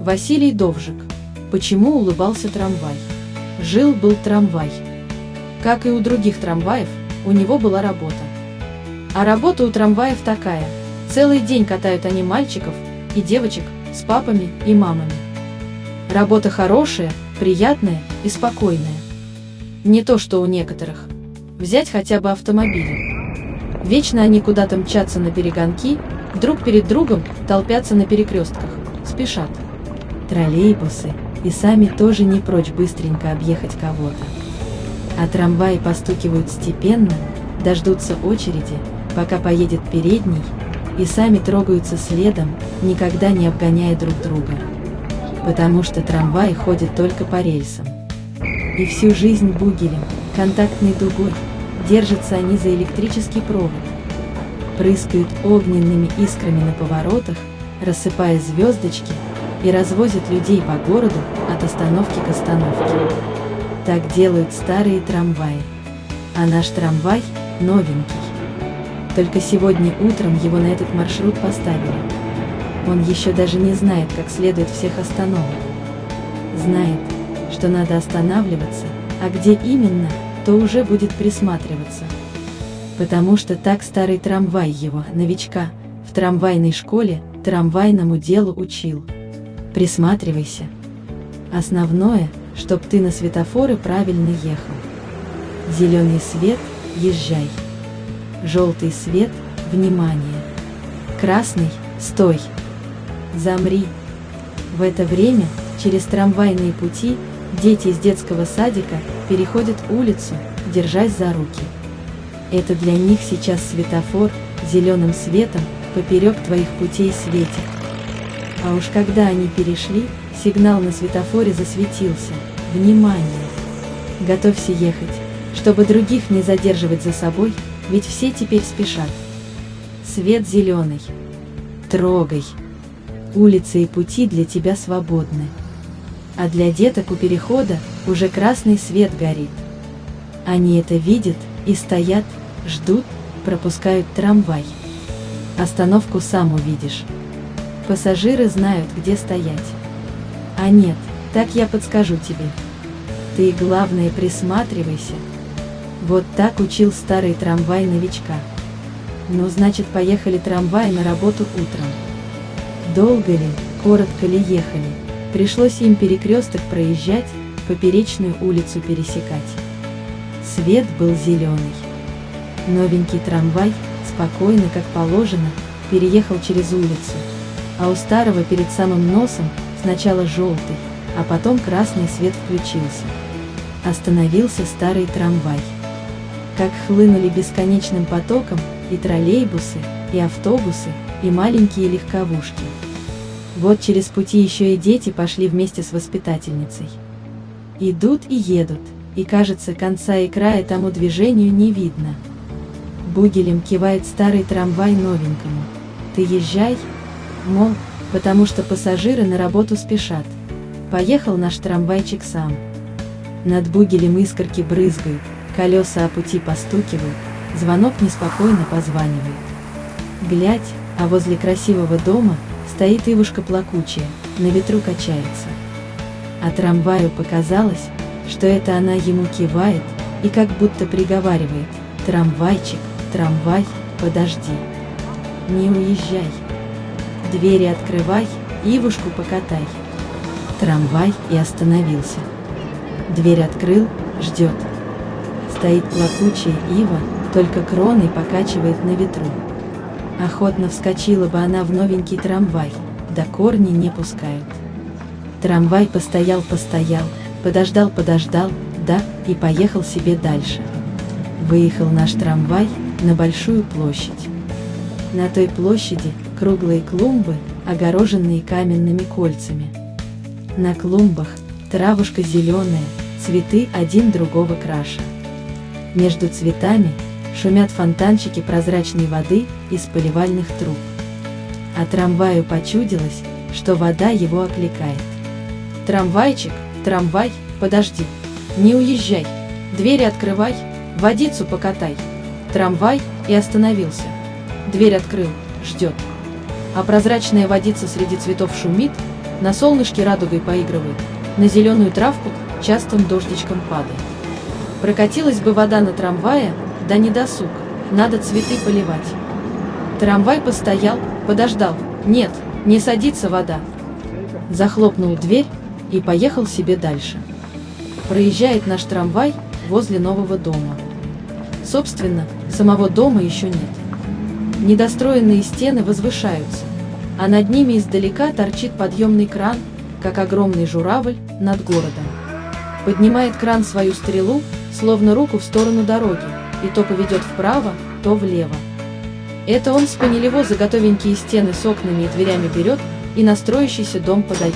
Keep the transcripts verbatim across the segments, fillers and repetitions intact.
Василий Довжик. Почему улыбался трамвай? Жил-был трамвай. Как и у других трамваев, у него была работа. А работа у трамваев такая: целый день катают они мальчиков и девочек с папами и мамами. Работа хорошая, приятная и спокойная. Не то что у некоторых. Взять хотя бы автомобили. Вечно они куда-то мчатся на перегонки, друг перед другом толпятся на перекрестках, спешат. Троллейбусы и сами тоже не прочь быстренько объехать кого-то. А трамваи постукивают степенно, дождутся очереди, пока поедет передний, и сами трогаются следом, никогда не обгоняя друг друга. Потому что трамваи ходят только по рельсам. И всю жизнь бугелем, контактной дугой, держатся они за электрический провод. Прыскают огненными искрами на поворотах, рассыпая звездочки, и развозят людей по городу от остановки к остановке. Так делают старые трамваи. А наш трамвай новенький. Только сегодня утром его на этот маршрут поставили. Он еще даже не знает, как следует всех остановок. Знает, что надо останавливаться, а где именно, то уже будет присматриваться. Потому что так старый трамвай его, новичка, в трамвайной школе, трамвайному делу учил. Присматривайся. Основное, чтоб ты на светофоры правильно ехал. Зеленый свет – езжай. Желтый свет – внимание. Красный – стой. Замри. В это время через трамвайные пути дети из детского садика переходят улицу, держась за руки. Это для них сейчас светофор зеленым светом поперек твоих путей светит. А уж когда они перешли, сигнал на светофоре засветился. Внимание! Готовься ехать, чтобы других не задерживать за собой, ведь все теперь спешат. Свет зеленый. Трогай. Улицы и пути для тебя свободны. А для деток у перехода уже красный свет горит. Они это видят и стоят, ждут, пропускают трамвай. Остановку сам увидишь. Пассажиры знают, где стоять. А нет, так я подскажу тебе. Ты, главное, присматривайся. Вот так учил старый трамвай новичка. Ну, значит, поехали трамваи на работу утром. Долго ли, коротко ли ехали, пришлось им перекресток проезжать, поперечную улицу пересекать. Свет был зеленый. Новенький трамвай, спокойно, как положено, переехал через улицу. А у старого перед самым носом сначала желтый, а потом красный свет включился. Остановился старый трамвай. Как хлынули бесконечным потоком и троллейбусы, и автобусы, и маленькие легковушки. Вот через пути еще и дети пошли вместе с воспитательницей. Идут и едут, и кажется, конца и края тому движению не видно. Бугелем кивает старый трамвай новенькому. Ты езжай, мол, потому что пассажиры на работу спешат. Поехал наш трамвайчик сам. Над бугелем искорки брызгают, колеса о пути постукивают, звонок неспокойно позванивает. Глядь, а возле красивого дома стоит ивушка плакучая, на ветру качается. А трамваю показалось, что это она ему кивает и как будто приговаривает: трамвайчик, трамвай, подожди. Не уезжай. Двери открывай, ивушку покатай. Трамвай и остановился. Дверь открыл, ждет. Стоит плакучая ива, только кроной покачивает на ветру. Охотно вскочила бы она в новенький трамвай, да корни не пускают. Трамвай постоял-постоял, подождал-подождал, да, и поехал себе дальше. Выехал наш трамвай на большую площадь. На той площади круглые клумбы, огороженные каменными кольцами. На клумбах травушка зеленая, цветы один другого краше. Между цветами шумят фонтанчики прозрачной воды из поливальных труб. А трамваю почудилось, что вода его окликает. Трамвайчик, трамвай, подожди, не уезжай, двери открывай, водицу покатай. Трамвай и остановился. Дверь открыл, ждет. А прозрачная водица среди цветов шумит, на солнышке радугой поигрывает, на зеленую травку частым дождичком падает. Прокатилась бы вода на трамвае, да не досуг, надо цветы поливать. Трамвай постоял, подождал, нет, не садится вода. Захлопнул дверь и поехал себе дальше. Проезжает наш трамвай возле нового дома. Собственно, самого дома еще нет. Недостроенные стены возвышаются, а над ними издалека торчит подъемный кран, как огромный журавль над городом. Поднимает кран свою стрелу, словно руку в сторону дороги, и то поведет вправо, то влево. Это он с Панелево заготовенькие стены с окнами и дверями берет и на строящийся дом подает.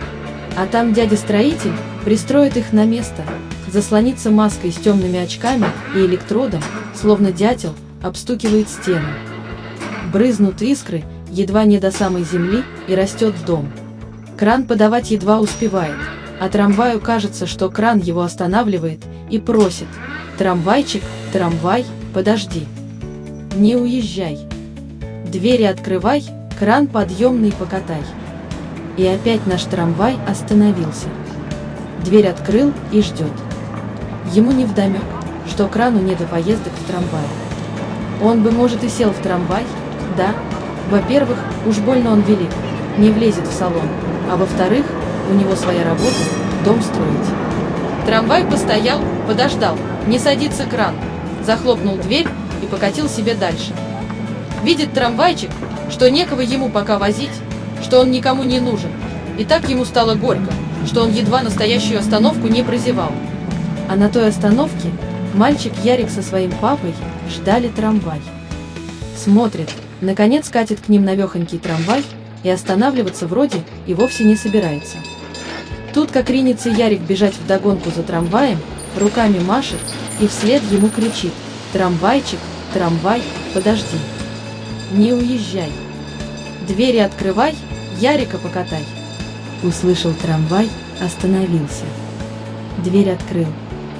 А там дядя-строитель пристроит их на место, заслонится маской с темными очками и электродом, словно дятел, обстукивает стену. Брызнут искры, едва не до самой земли, и растет дом. Кран подавать едва успевает, а трамваю кажется, что кран его останавливает и просит: «Трамвайчик, трамвай, подожди. Не уезжай. Двери открывай, кран подъемный покатай». И опять наш трамвай остановился. Дверь открыл и ждет. Ему невдомек, что крану не до поездок в трамвае. Он бы, может, и сел в трамвай, да. Во-первых, уж больно он велик, не влезет в салон, а во-вторых, у него своя работа, дом строить. Трамвай постоял, подождал, не садится кран, захлопнул дверь и покатил себе дальше. Видит трамвайчик, что некого ему пока возить, что он никому не нужен, и так ему стало горько, что он едва настоящую остановку не прозевал. А на той остановке мальчик Ярик со своим папой ждали трамвай. Смотрит, наконец катит к ним навехонький трамвай, и останавливаться вроде и вовсе не собирается. Тут как ринется Ярик бежать вдогонку за трамваем, руками машет и вслед ему кричит: «Трамвайчик, трамвай, подожди. Не уезжай. Двери открывай, Ярика покатай». Услышал трамвай, остановился. Дверь открыл.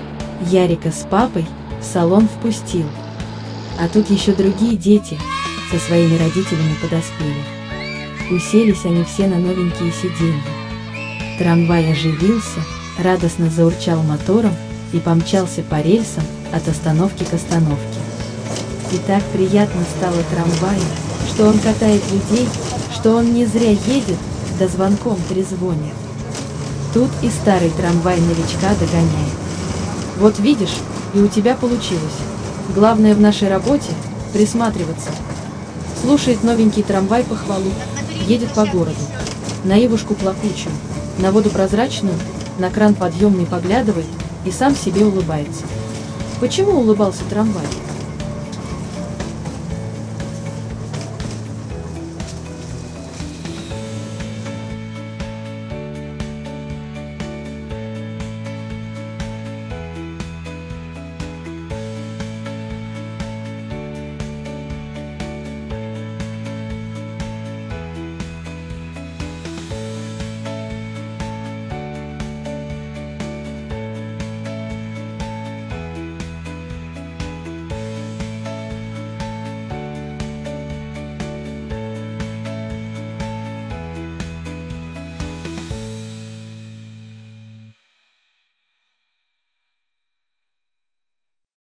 Ярика с папой в салон впустил. А тут еще другие дети со своими родителями подоспели. Уселись они все на новенькие сиденья. Трамвай оживился, радостно заурчал мотором и помчался по рельсам от остановки к остановке. И так приятно стало трамваю, что он катает людей, что он не зря едет, да звонком трезвонит. Тут и старый трамвай новичка догоняет. Вот видишь, и у тебя получилось. Главное в нашей работе – присматриваться. Слушает новенький трамвай похвалу, едет по городу. На ивушку плакучую, на воду прозрачную, на кран подъемный поглядывает и сам себе улыбается. Почему улыбался трамвай?